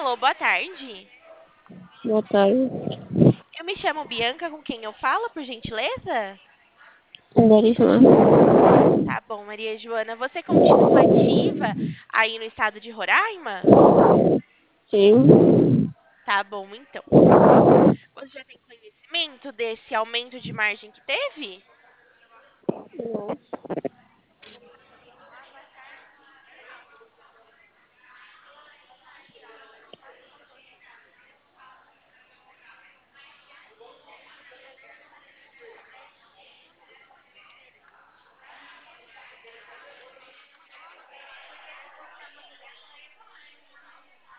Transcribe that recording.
Alô, boa tarde. Boa tarde. Eu me chamo Bianca, com quem eu falo, por gentileza? Belíssima. Tá bom, Maria Joana. Você continua ativa aí no estado de Roraima? Sim. Tá bom, então. Você já tem conhecimento desse aumento de margem que teve? Não.